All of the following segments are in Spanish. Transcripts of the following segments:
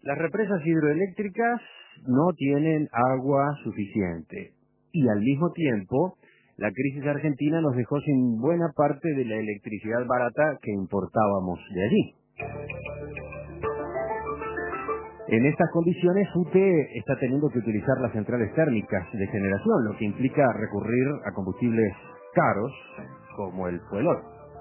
Las represas hidroeléctricas no tienen agua suficiente y al mismo tiempo la crisis argentina nos dejó sin buena parte de la electricidad barata que importábamos de allí. En estas condiciones, UTE está teniendo que utilizar las centrales térmicas de generación, lo que implica recurrir a combustibles caros como el fuelol.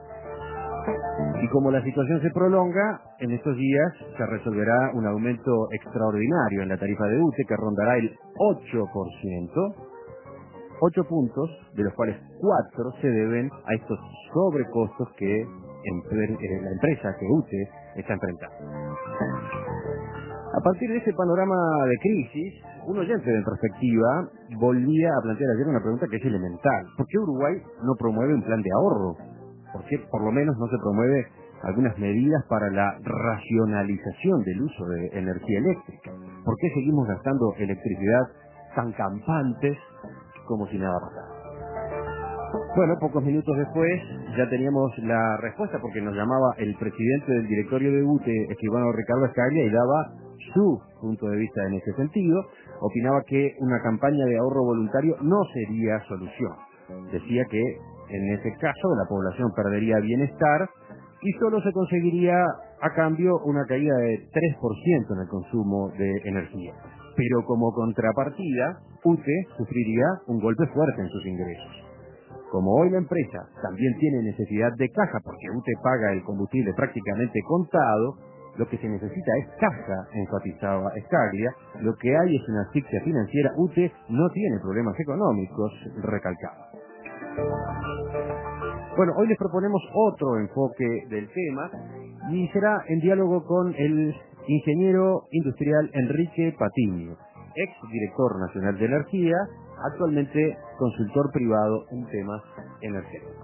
Y como la situación se prolonga, en estos días se resolverá un aumento extraordinario en la tarifa de UTE que rondará el 8%, 8 puntos, de los cuales 4 se deben a estos sobrecostos que la empresa, que UTE, está enfrentando. A partir de ese panorama de crisis, un oyente de Perspectiva volvía a plantear ayer una pregunta que es elemental. ¿Por qué Uruguay no promueve un plan de ahorro? ¿Por qué por lo menos no se promueve algunas medidas para la racionalización del uso de energía eléctrica? ¿Por qué seguimos gastando electricidad tan campantes como si nada pasara? Bueno, pocos minutos después ya teníamos la respuesta porque nos llamaba el presidente del directorio de UTE, escribano Ricardo Escaglia, y daba su punto de vista en ese sentido. Opinaba que una campaña de ahorro voluntario no sería solución. Decía que en ese caso la población perdería bienestar y solo se conseguiría a cambio una caída de 3% en el consumo de energía. Pero como contrapartida, UTE sufriría un golpe fuerte en sus ingresos. Como hoy la empresa también tiene necesidad de caja porque UTE paga el combustible prácticamente contado, lo que se necesita es caja, enfatizaba Escaglia. Lo que hay es una asfixia financiera. UTE no tiene problemas económicos, recalcaba. Bueno, hoy les proponemos otro enfoque del tema y será en diálogo con el ingeniero industrial Enrique Patiño, ex director nacional de energía, actualmente consultor privado en temas energéticos.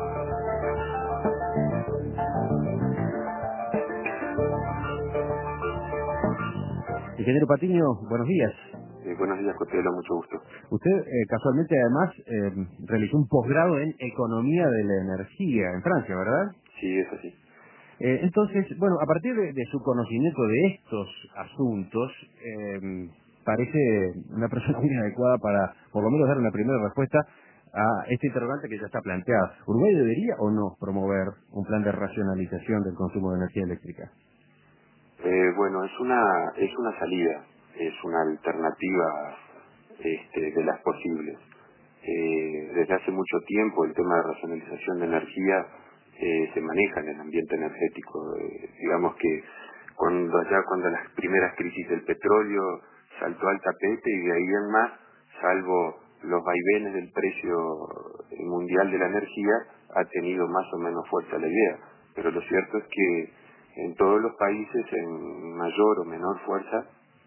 Ingeniero Patiño, buenos días. Buenos días, Costello, mucho gusto. Usted casualmente además realizó un posgrado en Economía de la Energía en Francia, ¿verdad? Sí, es así. Entonces, bueno, a partir de su conocimiento de estos asuntos, parece una persona muy adecuada para, por lo menos, dar una primera respuesta a este interrogante que ya está planteado. ¿Uruguay debería o no promover un plan de racionalización del consumo de energía eléctrica? Bueno, es una salida, es una alternativa de las posibles. Desde hace mucho tiempo el tema de racionalización de energía se maneja en el ambiente energético. Digamos que cuando las primeras crisis del petróleo saltó al tapete y de ahí en más, salvo los vaivenes del precio mundial de la energía, ha tenido más o menos fuerza la idea. Pero lo cierto es que en todos los países, en mayor o menor fuerza,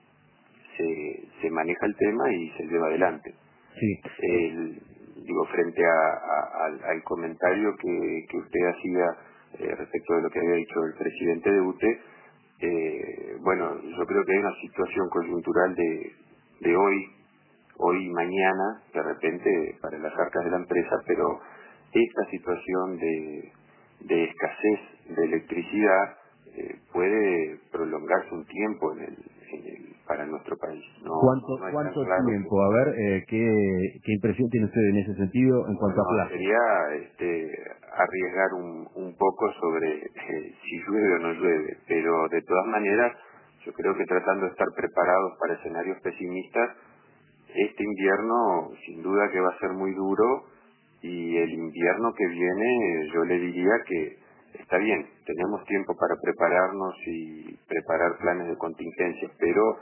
se maneja el tema y se lleva adelante. Sí. Frente al comentario que usted hacía respecto de lo que había dicho el presidente de UTE, bueno, yo creo que hay una situación coyuntural de hoy y mañana, de repente, para las arcas de la empresa, pero esta situación de escasez de electricidad puede prolongarse un tiempo para nuestro país. ¿Cuánto tiempo? A ver, ¿qué impresión tiene usted en ese sentido en cuanto a plazo? Sería arriesgar un poco sobre si llueve o no llueve, pero de todas maneras yo creo que tratando de estar preparados para escenarios pesimistas, este invierno sin duda que va a ser muy duro, y el invierno que viene yo le diría que está bien, tenemos tiempo para prepararnos y preparar planes de contingencia, pero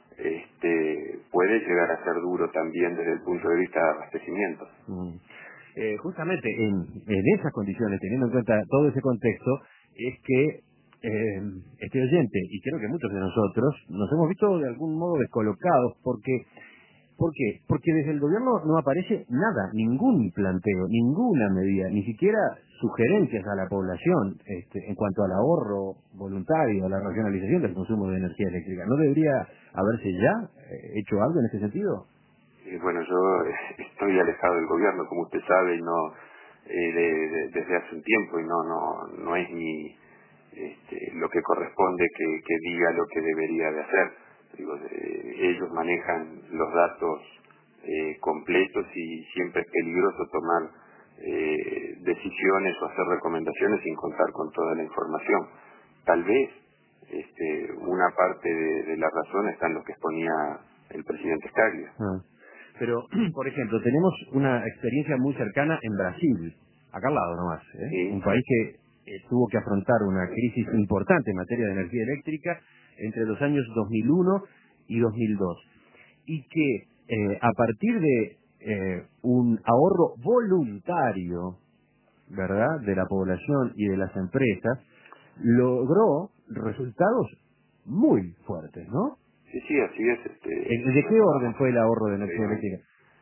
puede llegar a ser duro también desde el punto de vista de abastecimiento. Justamente en esas condiciones, teniendo en cuenta todo ese contexto, es que este oyente, y creo que muchos de nosotros, nos hemos visto de algún modo descolocados, porque ¿por qué? Porque desde el gobierno no aparece nada, ningún planteo, ninguna medida, ni siquiera sugerencias a la población en cuanto al ahorro voluntario, a la racionalización del consumo de energía eléctrica. ¿No debería haberse ya hecho algo en ese sentido? Bueno, yo estoy alejado del gobierno, como usted sabe, y no desde hace un tiempo, y no es lo que corresponde que diga lo que debería de hacer. Digo, ellos manejan los datos completos y siempre es peligroso tomar decisiones o hacer recomendaciones sin contar con toda la información. Tal vez una parte de la razón está en lo que exponía el presidente Scalia. Pero, por ejemplo, tenemos una experiencia muy cercana en Brasil, acá al lado nomás, Sí. Un país que tuvo que afrontar una crisis importante en materia de energía eléctrica entre los años 2001 y 2002, y que a partir de un ahorro voluntario, ¿verdad?, de la población y de las empresas, logró resultados muy fuertes, ¿no? Sí, así es. ¿De qué orden fue el ahorro de energía eléctrica?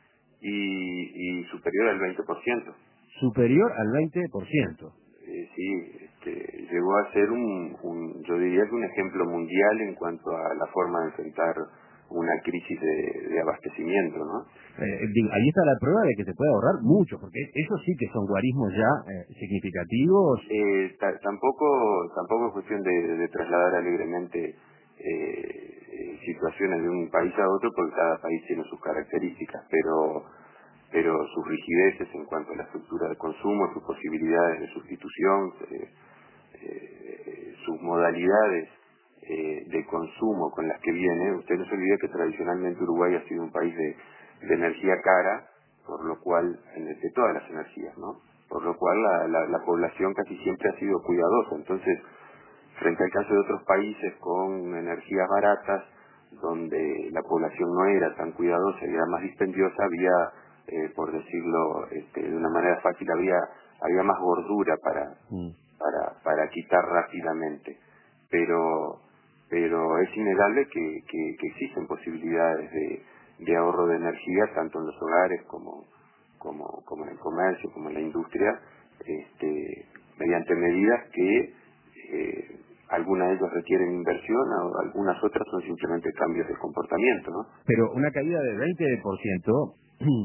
Y superior al 20%. Superior al 20%. Llegó a ser yo diría que un ejemplo mundial en cuanto a la forma de enfrentar una crisis de abastecimiento, ¿no? Ahí está la prueba de que se puede ahorrar mucho, porque eso sí que son guarismos ya significativos. Tampoco es cuestión de trasladar alegremente situaciones de un país a otro, porque cada país tiene sus características, pero sus rigideces en cuanto a la estructura de consumo, sus posibilidades de sustitución, sus modalidades de consumo con las que viene. Usted no se olvide que tradicionalmente Uruguay ha sido un país de energía cara, por lo cual, de todas las energías, ¿no? Por lo cual la población casi siempre ha sido cuidadosa. Entonces, frente al caso de otros países con energías baratas, donde la población no era tan cuidadosa y era más dispendiosa, había, por decirlo de una manera fácil, había más gordura para quitar rápidamente. Pero es innegable que existen posibilidades de ahorro de energía, tanto en los hogares como en el comercio, como en la industria, mediante medidas que algunas de ellas requieren inversión, algunas otras son simplemente cambios de comportamiento, ¿no? Pero una caída del 20%,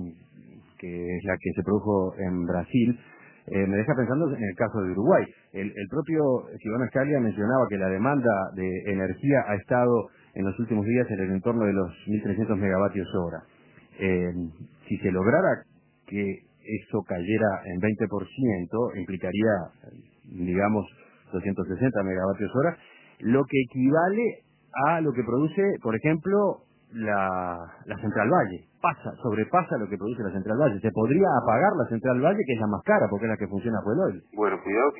que es la que se produjo en Brasil, me deja pensando en el caso de Uruguay. El propio Silvano Scalia mencionaba que la demanda de energía ha estado en los últimos días en el entorno de los 1.300 megavatios hora. Si se lograra que eso cayera en 20%, implicaría, digamos, 260 megavatios hora, lo que equivale a lo que produce, por ejemplo, la Central Valle. Sobrepasa lo que produce la Central Valle. Se podría apagar la Central Valle, que es la más cara, porque es la que funciona por el oil. Bueno, cuidado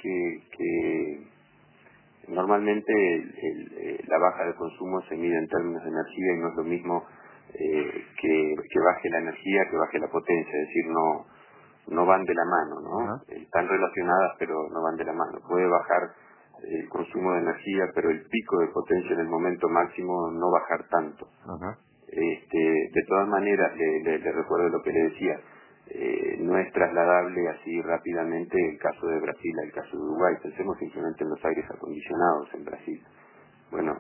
que normalmente la baja de consumo se mide en términos de energía y no es lo mismo que baje la energía que baje la potencia, es decir, no van de la mano, ¿no? Están relacionadas pero no van de la mano. Puede bajar el consumo de energía, pero el pico de potencia en el momento máximo no bajar tanto. De todas maneras, le recuerdo lo que le decía, no es trasladable así rápidamente el caso de Brasil al caso de Uruguay. Pensemos simplemente en los aires acondicionados en Brasil. Bueno,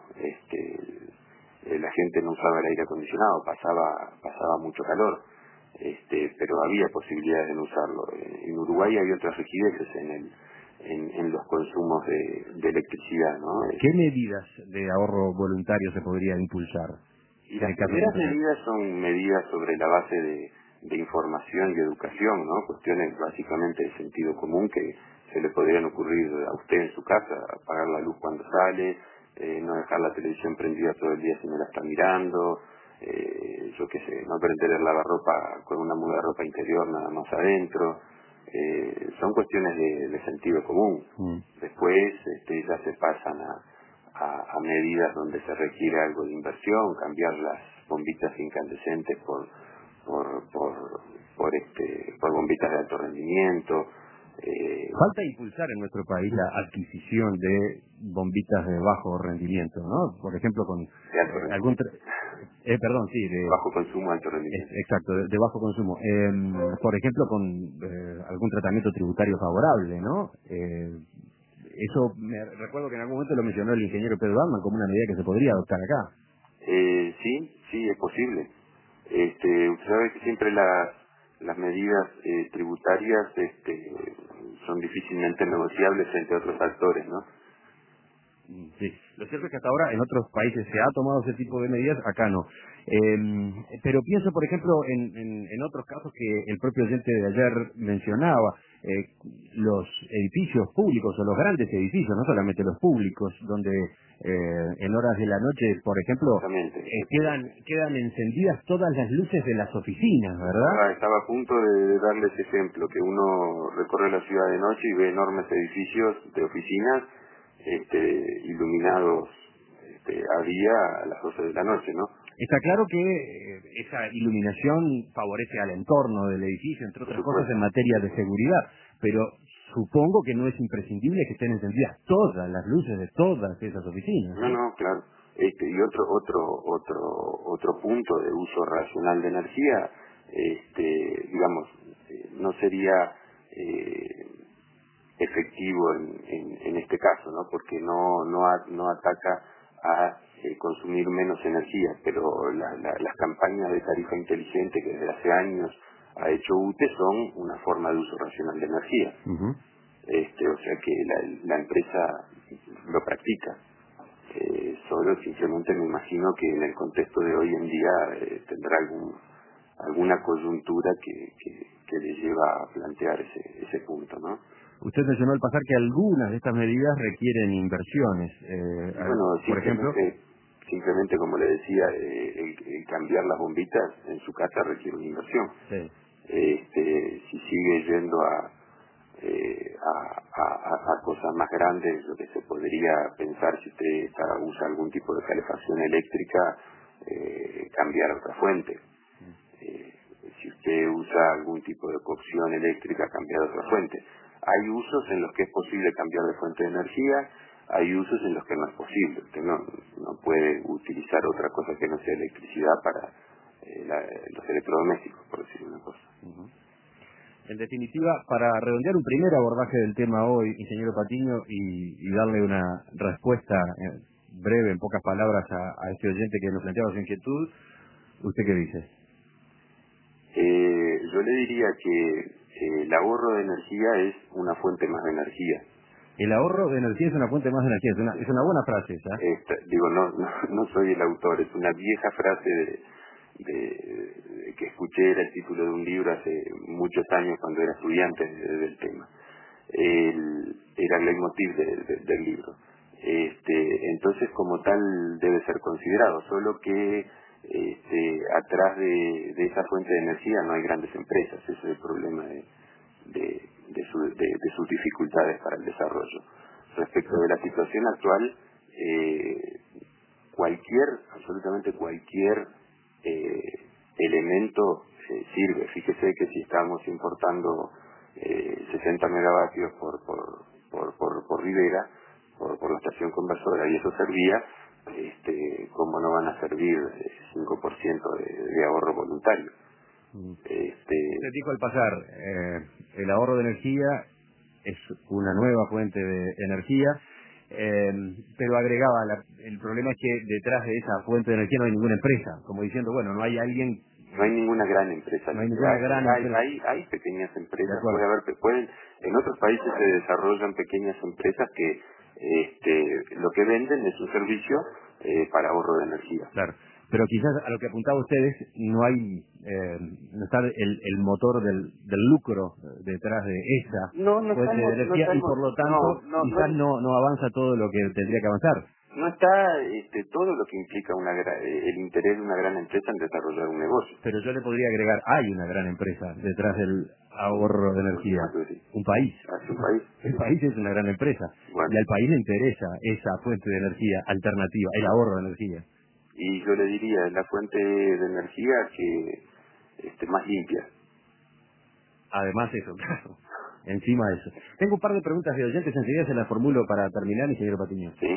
la gente no usaba el aire acondicionado, pasaba mucho calor, pero había posibilidades de no usarlo. En Uruguay hay otras rigideces en los consumos de electricidad, ¿no? ¿Qué medidas de ahorro voluntario se podría impulsar? Y las primeras medidas son medidas sobre la base de información y educación, ¿no? Cuestiones básicamente de sentido común que se le podrían ocurrir a usted en su casa: apagar la luz cuando sale, no dejar la televisión prendida todo el día si no la está mirando, yo qué sé, no prender el lavarropa con una muda de ropa interior nada más adentro. Son cuestiones de sentido común. Después ya se pasan a medidas donde se requiere algo de inversión, cambiar las bombitas incandescentes por bombitas de alto rendimiento. Falta impulsar en nuestro país la adquisición de bombitas de bajo rendimiento, ¿no? Por ejemplo, con algún... de bajo consumo, alto rendimiento. Exacto, de bajo consumo. Por ejemplo, con algún tratamiento tributario favorable, ¿no? Eso recuerdo que en algún momento lo mencionó el ingeniero Pedro Dalman como una medida que se podría adoptar acá. Sí, es posible. Usted sabe que siempre las medidas tributarias son difícilmente negociables entre otros actores, ¿no? Sí, lo cierto es que hasta ahora en otros países se ha tomado ese tipo de medidas, acá no. Pero pienso, por ejemplo, en otros casos que el propio oyente de ayer mencionaba, los edificios públicos o los grandes edificios, no solamente los públicos, donde en horas de la noche, por ejemplo, quedan encendidas todas las luces de las oficinas, ¿verdad? Estaba a punto de darles ejemplo, que uno recorre la ciudad de noche y ve enormes edificios de oficinas iluminados a día a las 12 de la noche, ¿no? Está claro que esa iluminación favorece al entorno del edificio, entre otras cosas en materia de seguridad, pero supongo que no es imprescindible que estén encendidas todas las luces de todas esas oficinas. No, claro. Y otro punto de uso racional de energía, digamos, no sería efectivo en este caso, ¿no? Porque no ataca a consumir menos energía, pero las campañas de tarifa inteligente que desde hace años ha hecho UTE son una forma de uso racional de energía. O sea que la empresa lo practica. Solo sinceramente me imagino que en el contexto de hoy en día tendrá alguna coyuntura que le lleva a plantear ese punto, ¿no? Usted mencionó al pasar que algunas de estas medidas requieren inversiones. Bueno, por ejemplo, simplemente como le decía, el cambiar las bombitas en su casa requiere una inversión. Sí. Si sigue yendo a cosas más grandes, lo que se podría pensar si usted usa algún tipo de calefacción eléctrica, cambiar a otra fuente. Si usted usa algún tipo de cocción eléctrica, cambiar a otra fuente. Hay usos en los que es posible cambiar de fuente de energía, hay usos en los que no es posible. Usted no puede utilizar otra cosa que no sea electricidad para los electrodomésticos, por decir una cosa. En definitiva, para redondear un primer abordaje del tema hoy, ingeniero Patiño, y darle una respuesta breve, en pocas palabras, a este oyente que nos planteaba su inquietud, ¿usted qué dice? Yo le diría que el ahorro de energía es una fuente más de energía. El ahorro de energía es una fuente más de energía, es una buena frase esa. No soy el autor, es una vieja frase que escuché, era el título de un libro hace muchos años cuando era estudiante del tema. Era el leitmotiv del libro. Entonces, como tal, debe ser considerado, solo que atrás de esa fuente de energía no hay grandes empresas. Ese es el problema de sus dificultades para el desarrollo. Respecto de la situación actual, absolutamente cualquier elemento sirve. Fíjese que si estamos importando 60 megavatios por Rivera, por la estación conversora, y eso servía, ¿cómo no van a servir 5% de ahorro voluntario? Usted dijo al pasar, el ahorro de energía es una nueva fuente de energía, pero agregaba, el problema es que detrás de esa fuente de energía no hay ninguna empresa, como diciendo, bueno, no hay alguien... No hay ninguna gran empresa. No hay ninguna gran empresa. Hay pequeñas empresas, en otros países se desarrollan pequeñas empresas que lo que venden es un servicio para ahorro de energía. Claro, pero quizás a lo que apuntaba ustedes no hay, no está el motor del lucro detrás de esa fuente de energía y por lo tanto quizás no avanza todo lo que tendría que avanzar. No está todo lo que implica el interés de una gran empresa en desarrollar un negocio. Pero yo le podría agregar, hay una gran empresa detrás del ahorro de energía. Un país. Un país. El país es una gran empresa. Bueno. Y al país le interesa esa fuente de energía alternativa, el ahorro de energía. Y yo le diría, es la fuente de energía que más limpia. Además eso, claro. Encima de eso. Tengo un par de preguntas de oyentes, enseguida se las formulo para terminar, ingeniero Patiño. Sí.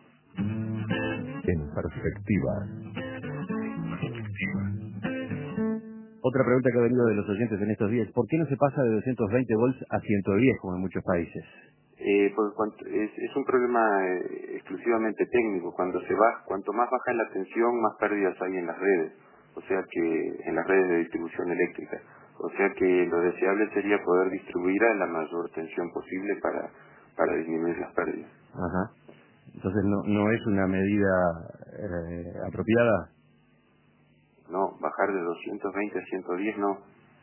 En perspectiva. Otra pregunta que ha venido de los oyentes en estos días, ¿por qué no se pasa de 220 volts a 110 como en muchos países? Es un problema exclusivamente técnico. Cuanto más baja la tensión, más pérdidas hay en las redes, o sea que en las redes de distribución eléctrica. O sea que lo deseable sería poder distribuir a la mayor tensión posible para disminuir las pérdidas. Ajá. Entonces no es una medida apropiada. No, bajar de 220 a 110 no.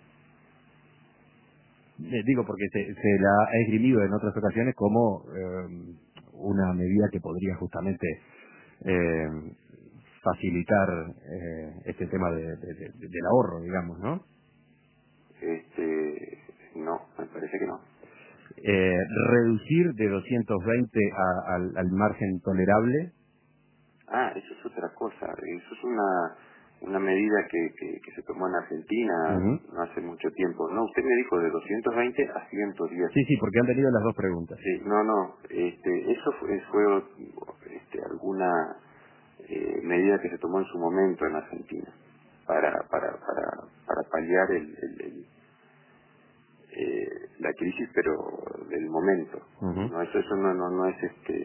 Digo, porque se la ha esgrimido en otras ocasiones como una medida que podría justamente eh, facilitar este tema del ahorro, digamos, ¿no? No, me parece que no. Reducir de 220 al margen tolerable. Ah, eso es otra cosa. Eso es una medida que se tomó en Argentina Uh-huh. no hace mucho tiempo. No, usted me dijo de 220 a 110. Sí, porque han tenido las dos preguntas. Sí, no. Eso fue alguna medida que se tomó en su momento en Argentina para paliar la crisis, pero del momento. Uh-huh. No, eso no es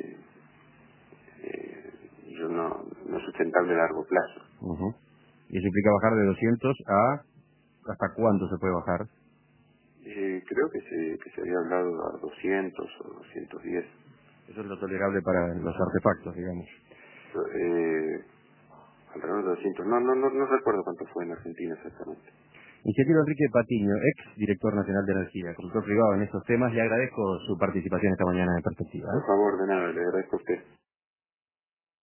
no es sustentable a largo plazo. Uh-huh. Y eso implica bajar de 200 a... ¿Hasta cuánto se puede bajar? Creo que se había hablado a 200 o 210. Eso es lo tolerable para los artefactos, digamos. Alrededor de 200. No recuerdo cuánto fue en Argentina exactamente. Ingeniero Enrique Patiño, ex director nacional de energía, consultor privado en estos temas, le agradezco su participación esta mañana en Perspectiva. Por favor, de nada, le agradezco a usted.